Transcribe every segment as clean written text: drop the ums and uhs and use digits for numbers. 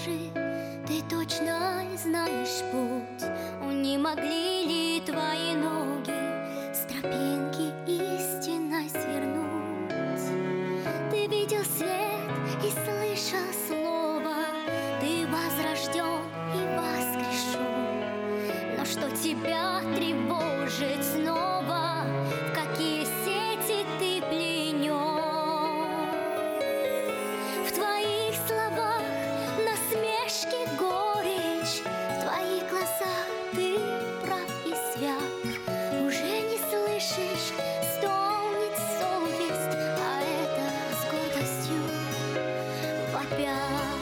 скажи, ты точно знаешь путь? Не могли ли твои ноги с тропинки истинной свернуть? Ты видел свет и слышал слово, ты возрожден и воскрешен. Но что тебя тревожит снова? В какие сети ты пленен? В твоих словах насмешки, горечь, в твоих глазах ты прав и свят. Уже не слышишь, стонет совесть, а это с гордостью вопят.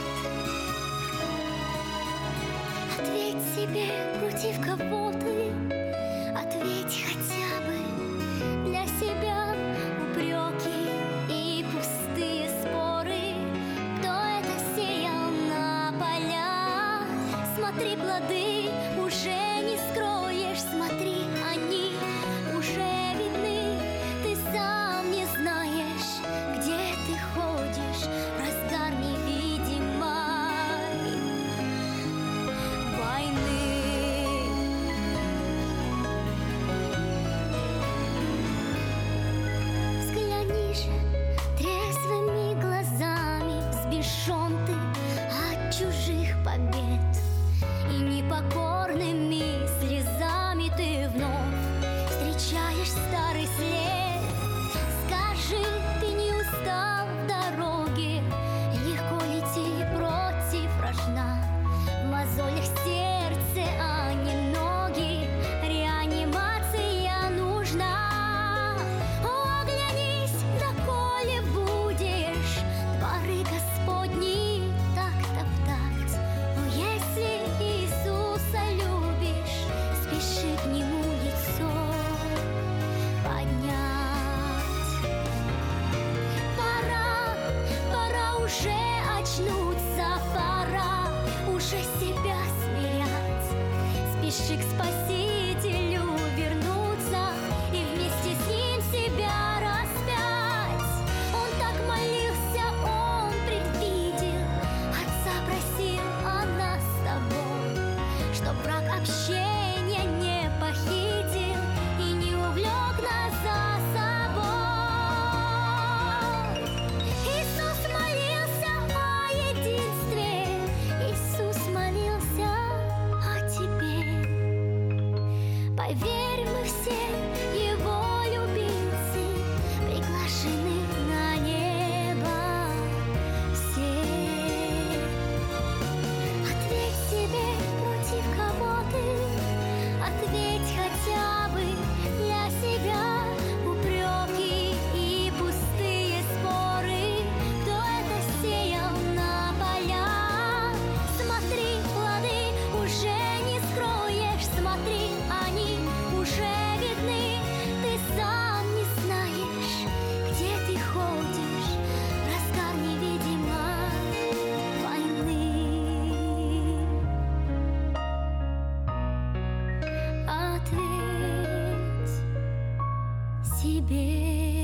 Ответь себе, против кого ты, ответь хотя бы для себя. Упреки и пустые споры, кто это сеял на полях? Смотри, плоды уже не скроешь, смотри, они уже видны. Ты сам не знаешь, где ты ходишь в разгар невидимой войны. Взгляни же трезвыми глазами, взбешен ты от чужих побед, и непокорными слезами ты вновь встречаешь старый след. Скажи, ты не устал в дороге? Легко ли идти против вражда? В мозолях сердце, а не ноги, реанимация нужна. О, оглянись, доколе будешь дворы Господни так топтать? О, если Иисуса любишь, спеши к Нему лицо поднять. Пора уже очнуться, пора уже себя смирять. Спеши к Спасителю вернуться и вместе с Ним себя распять. Он так молился, Он предвидел, Отца просил о нас с тобой, чтоб враг общения не похитил и не увлек нас за собой. Иисус молился о единстве, Иисус молился о тебе. Поверь, мы все Его любимцы, приглашены на небо все. Ответь себе, против кого ты, ответь хотя бы для себя. Упреки и пустые споры, кто это сеял на полях? Смотри, плоды уже не скроешь, смотри, они уже видны. Ты сам не знаешь, где ты ходишь в разгар невидимой войны. Ответь себе.